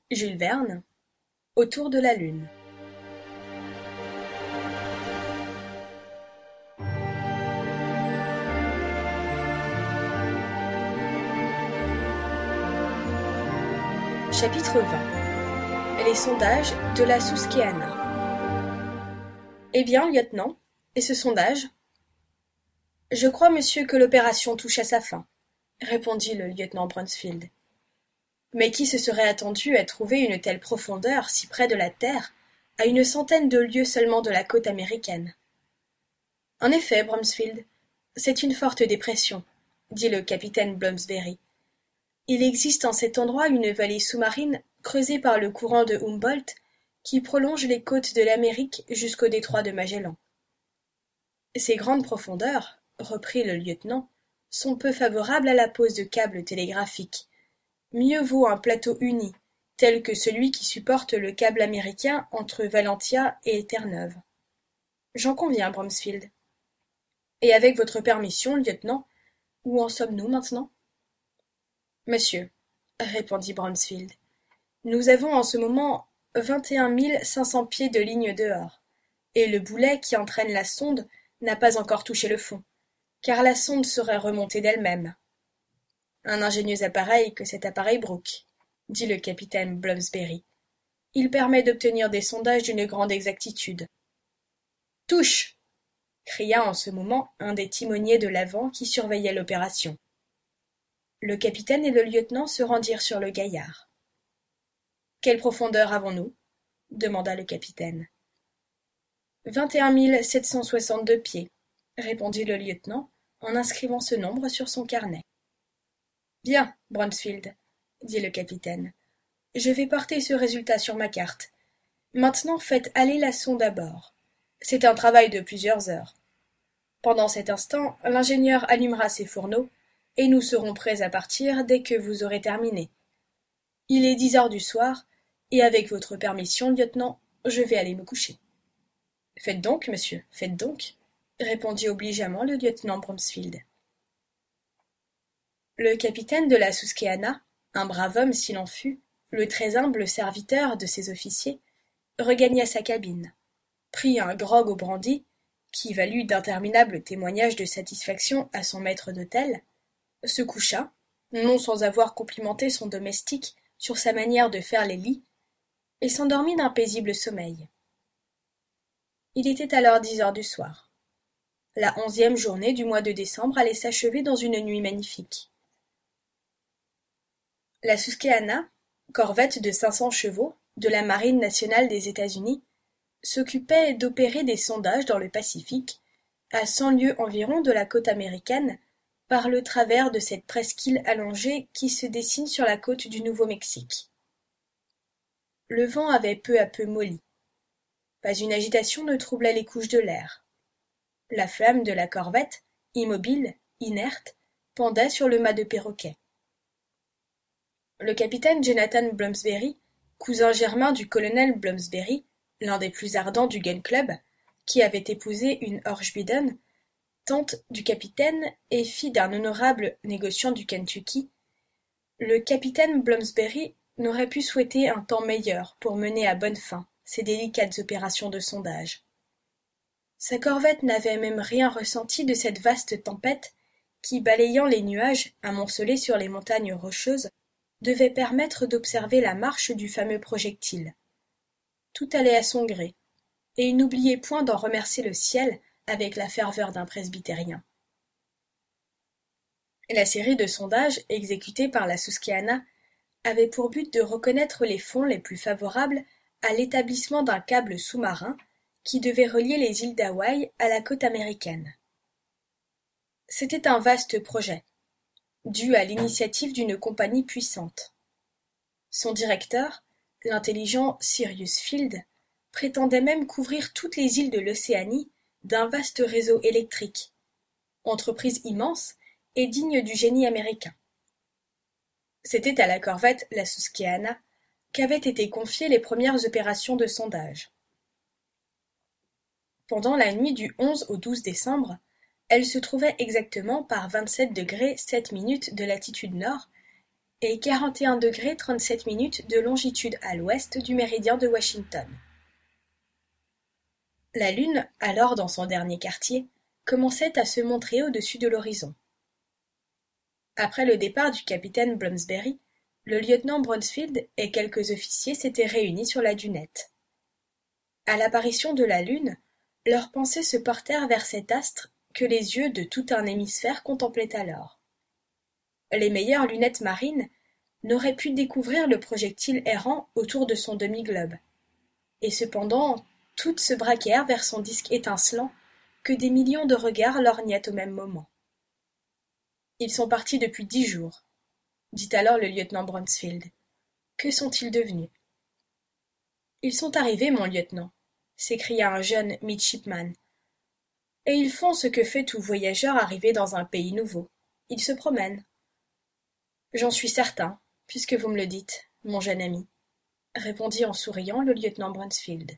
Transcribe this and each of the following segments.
Jules Verne, Autour de la Lune. Chapitre 20. Les sondages de la Susquehanna. Eh bien, lieutenant, et ce sondage? Je crois, monsieur, que l'opération touche à sa fin, répondit le lieutenant Bronsfield. Mais qui se serait attendu à trouver une telle profondeur si près de la terre, à une centaine de lieues seulement de la côte américaine? En effet, Bromsfield, c'est une forte dépression, dit le capitaine Bloomsbury. Il existe en cet endroit une vallée sous-marine creusée par le courant de Humboldt qui prolonge les côtes de l'Amérique jusqu'au détroit de Magellan. Ces grandes profondeurs, reprit le lieutenant, sont peu favorables à la pose de câbles télégraphiques. Mieux vaut un plateau uni, tel que celui qui supporte le câble américain entre Valentia et Terre-Neuve. J'en conviens, Bromsfield. Et avec votre permission, lieutenant, où en sommes-nous maintenant? Monsieur, répondit Bromsfield, nous avons en ce moment 21 500 pieds de ligne dehors, et le boulet qui entraîne la sonde n'a pas encore touché le fond, car la sonde serait remontée d'elle-même. Un ingénieux appareil que cet appareil Brooke, dit le capitaine Bloomsbury. Il permet d'obtenir des sondages d'une grande exactitude. Touche! Cria en ce moment un des timoniers de l'avant qui surveillait l'opération. Le capitaine et le lieutenant se rendirent sur le gaillard. Quelle profondeur avons-nous? Demanda le capitaine. 21 762 pieds, répondit le lieutenant en inscrivant ce nombre sur son carnet. Bien, Bronsfield, dit le capitaine. Je vais porter ce résultat sur ma carte. Maintenant faites aller la sonde à bord. C'est un travail de plusieurs heures. Pendant cet instant, l'ingénieur allumera ses fourneaux, et nous serons prêts à partir dès que vous aurez terminé. Il est 10 heures du soir, et avec votre permission, lieutenant, je vais aller me coucher. Faites donc, monsieur, faites donc, répondit obligeamment le lieutenant Bromsfield. Le capitaine de la Susquehanna, un brave homme s'il en fut, le très humble serviteur de ses officiers, regagna sa cabine, prit un grog au brandy, qui valut d'interminables témoignages de satisfaction à son maître d'hôtel, se coucha, non sans avoir complimenté son domestique sur sa manière de faire les lits, et s'endormit d'un paisible sommeil. Il était alors 10 heures du soir. La 11e journée du mois de décembre allait s'achever dans une nuit magnifique. La Susquehanna, corvette de 500 chevaux de la Marine nationale des États-Unis, s'occupait d'opérer des sondages dans le Pacifique, à 100 lieues environ de la côte américaine, par le travers de cette presqu'île allongée qui se dessine sur la côte du Nouveau-Mexique. Le vent avait peu à peu molli. Pas une agitation ne troublait les couches de l'air. La flamme de la corvette, immobile, inerte, pendait sur le mât de perroquet. Le capitaine Jonathan Bloomsbury, cousin germain du colonel Bloomsbury, l'un des plus ardents du Gun Club, qui avait épousé une Orchbiden, tante du capitaine et fille d'un honorable négociant du Kentucky, le capitaine Bloomsbury n'aurait pu souhaiter un temps meilleur pour mener à bonne fin ces délicates opérations de sondage. Sa corvette n'avait même rien ressenti de cette vaste tempête qui, balayant les nuages amoncelés sur les montagnes rocheuses, devait permettre d'observer la marche du fameux projectile. Tout allait à son gré, et il n'oubliait point d'en remercier le ciel avec la ferveur d'un presbytérien. La série de sondages exécutés par la Susquehanna avait pour but de reconnaître les fonds les plus favorables à l'établissement d'un câble sous-marin qui devait relier les îles d'Hawaï à la côte américaine. C'était un vaste projet, dû à l'initiative d'une compagnie puissante. Son directeur, l'intelligent Cyrus Field, prétendait même couvrir toutes les îles de l'Océanie d'un vaste réseau électrique, entreprise immense et digne du génie américain. C'était à la corvette la Susquehanna qu'avaient été confiées les premières opérations de sondage. Pendant la nuit du 11 au 12 décembre, elle se trouvait exactement par 27 degrés 7 minutes de latitude nord et 41° 37' de longitude à l'ouest du méridien de Washington. La Lune, alors dans son dernier quartier, commençait à se montrer au-dessus de l'horizon. Après le départ du capitaine Blomsberry, le lieutenant Bronsfield et quelques officiers s'étaient réunis sur la dunette. À l'apparition de la Lune, leurs pensées se portèrent vers cet astre que les yeux de tout un hémisphère contemplaient alors. Les meilleures lunettes marines n'auraient pu découvrir le projectile errant autour de son demi-globe, et cependant toutes se braquèrent vers son disque étincelant que des millions de regards lorgnaient au même moment. « Ils sont partis depuis 10 jours, dit alors le lieutenant Bronsfield. Que sont-ils devenus? Ils sont arrivés, mon lieutenant, s'écria un jeune midshipman. Et ils font ce que fait tout voyageur arrivé dans un pays nouveau. Ils se promènent. J'en suis certain, puisque vous me le dites, mon jeune ami, répondit en souriant le lieutenant Bronsfield.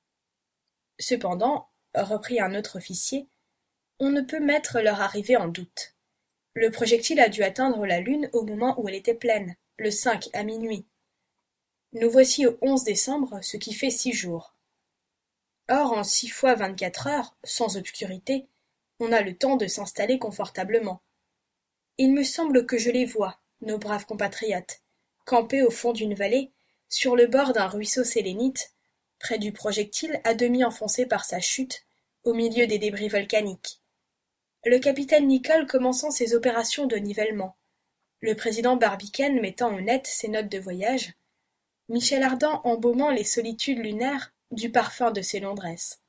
Cependant, reprit un autre officier, on ne peut mettre leur arrivée en doute. Le projectile a dû atteindre la Lune au moment où elle était pleine, le 5 à minuit. Nous voici au 11 décembre, ce qui fait 6 jours. Or, en 6 fois 24 heures, sans obscurité, on a le temps de s'installer confortablement. Il me semble que je les vois, nos braves compatriotes, campés au fond d'une vallée, sur le bord d'un ruisseau sélénite, près du projectile à demi enfoncé par sa chute, au milieu des débris volcaniques. Le capitaine Nicholl commençant ses opérations de nivellement, le président Barbicane mettant au net ses notes de voyage, Michel Ardan embaumant les solitudes lunaires du parfum de ses Londresses.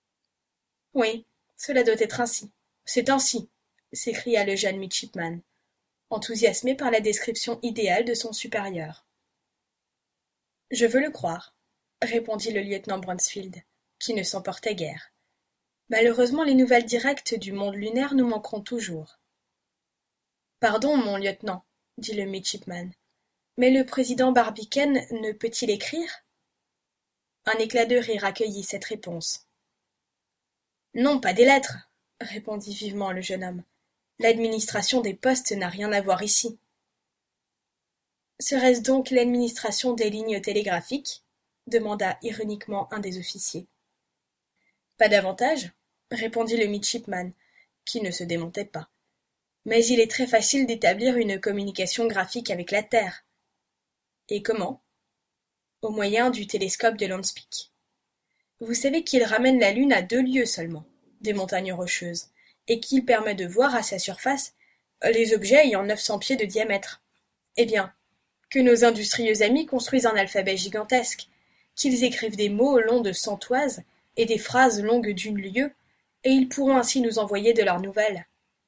« Oui, cela doit être ainsi. C'est ainsi, » s'écria le jeune midshipman, enthousiasmé par la description idéale de son supérieur. « Je veux le croire, » répondit le lieutenant Bronsfield, qui ne s'emportait guère. « Malheureusement, les nouvelles directes du monde lunaire nous manqueront toujours. »« Pardon, mon lieutenant, » dit le midshipman, « mais le président Barbicane ne peut-il écrire ?» Un éclat de rire accueillit cette réponse. « Non, pas des lettres, » répondit vivement le jeune homme. « L'administration des postes n'a rien à voir ici. »« Serait-ce donc l'administration des lignes télégraphiques ?» demanda ironiquement un des officiers. « Pas davantage, » répondit le midshipman, qui ne se démentait pas. « Mais il est très facile d'établir une communication graphique avec la Terre. »« Et comment ? » Au moyen du télescope de Landspeek. Vous savez qu'il ramène la Lune à 2 lieues seulement, des montagnes rocheuses, et qu'il permet de voir à sa surface les objets ayant 900 pieds de diamètre. Eh bien, que nos industrieux amis construisent un alphabet gigantesque, qu'ils écrivent des mots longs de 100 toises et des phrases longues d'1 lieue, et ils pourront ainsi nous envoyer de leurs nouvelles.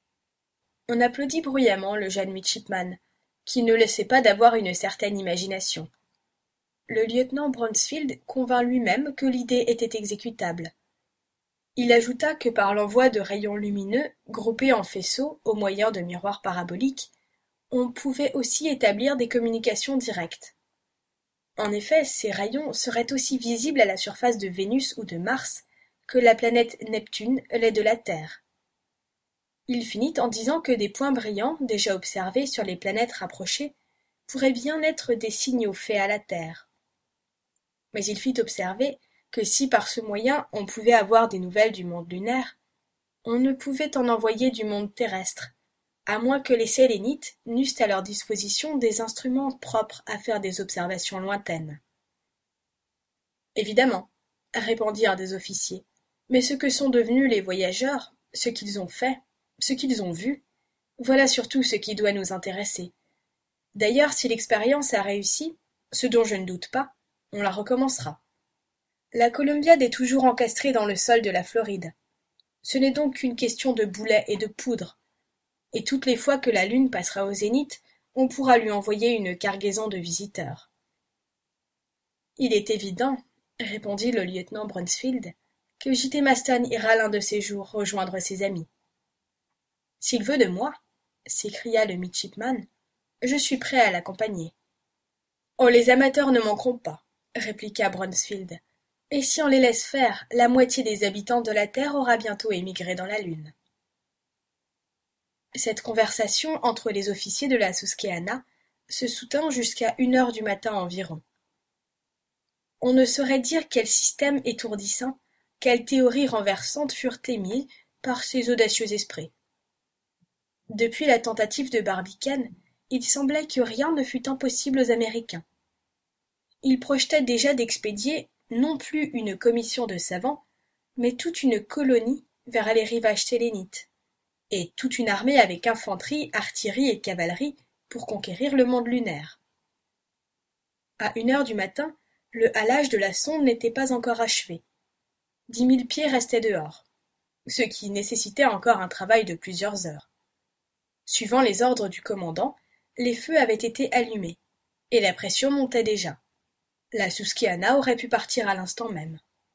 On applaudit bruyamment le jeune midshipman, qui ne laissait pas d'avoir une certaine imagination. Le lieutenant Bronsfield convint lui-même que l'idée était exécutable. Il ajouta que par l'envoi de rayons lumineux, groupés en faisceaux au moyen de miroirs paraboliques, on pouvait aussi établir des communications directes. En effet, ces rayons seraient aussi visibles à la surface de Vénus ou de Mars que la planète Neptune l'est de la Terre. Il finit en disant que des points brillants déjà observés sur les planètes rapprochées pourraient bien être des signaux faits à la Terre. Mais il fit observer que si par ce moyen on pouvait avoir des nouvelles du monde lunaire, on ne pouvait en envoyer du monde terrestre, à moins que les Sélénites n'eussent à leur disposition des instruments propres à faire des observations lointaines. « Évidemment, » répondit un des officiers, « mais ce que sont devenus les voyageurs, ce qu'ils ont fait, ce qu'ils ont vu, voilà surtout ce qui doit nous intéresser. D'ailleurs, si l'expérience a réussi, ce dont je ne doute pas, on la recommencera. La Columbiad est toujours encastrée dans le sol de la Floride. Ce n'est donc qu'une question de boulets et de poudre. Et toutes les fois que la Lune passera au zénith, on pourra lui envoyer une cargaison de visiteurs. Il est évident, répondit le lieutenant Bronsfield, que J.T. Maston ira l'un de ces jours rejoindre ses amis. S'il veut de moi, s'écria le midshipman, je suis prêt à l'accompagner. Oh, les amateurs ne manqueront pas, répliqua Bronsfield. Et si on les laisse faire, la moitié des habitants de la Terre aura bientôt émigré dans la Lune. Cette conversation entre les officiers de la Susquehanna se soutint jusqu'à 1 heure du matin environ. On ne saurait dire quel système étourdissant, quelles théories renversantes furent émises par ces audacieux esprits. Depuis la tentative de Barbicane, il semblait que rien ne fût impossible aux Américains. Ils projetaient déjà d'expédier non plus une commission de savants, mais toute une colonie vers les rivages sélénites, et toute une armée avec infanterie, artillerie et cavalerie pour conquérir le monde lunaire. À 1 heure du matin, le halage de la sonde n'était pas encore achevé. 10 000 pieds restaient dehors, ce qui nécessitait encore un travail de plusieurs heures. Suivant les ordres du commandant, les feux avaient été allumés, et la pression montait déjà. La Susquehanna aurait pu partir à l'instant même.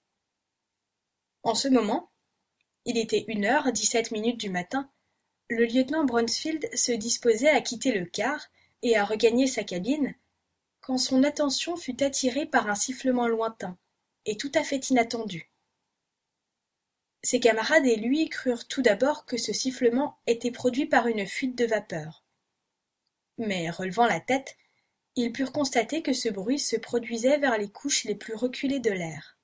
En ce moment, il était 1 heure 17 minutes du matin, le lieutenant Bronsfield se disposait à quitter le quart et à regagner sa cabine, quand son attention fut attirée par un sifflement lointain et tout à fait inattendu. Ses camarades et lui crurent tout d'abord que ce sifflement était produit par une fuite de vapeur. Mais relevant la tête, ils purent constater que ce bruit se produisait vers les couches les plus reculées de l'air.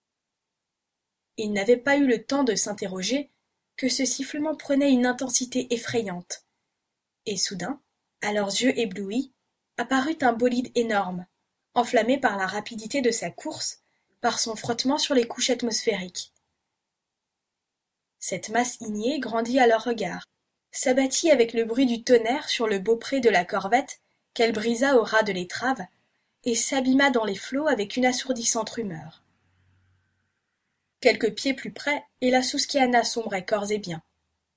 Ils n'avaient pas eu le temps de s'interroger que ce sifflement prenait une intensité effrayante, et soudain, à leurs yeux éblouis, apparut un bolide énorme, enflammé par la rapidité de sa course, par son frottement sur les couches atmosphériques. Cette masse ignée grandit à leurs regards, s'abattit avec le bruit du tonnerre sur le beaupré de la corvette qu'elle brisa au ras de l'étrave, et s'abîma dans les flots avec une assourdissante rumeur. Quelques pieds plus près, et la Susquehanna sombrait corps et biens.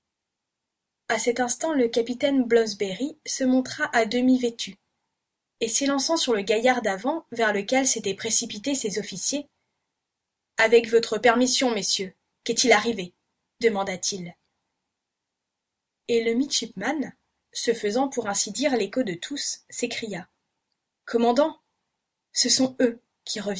À cet instant le capitaine Bloomsberry se montra à demi vêtu, et s'élançant sur le gaillard d'avant vers lequel s'étaient précipités ses officiers. « Avec votre permission, messieurs, qu'est-il arrivé ?» demanda-t-il. Et le midshipman, se faisant pour ainsi dire l'écho de tous, s'écria. « Commandant, ce sont eux qui reviennent. »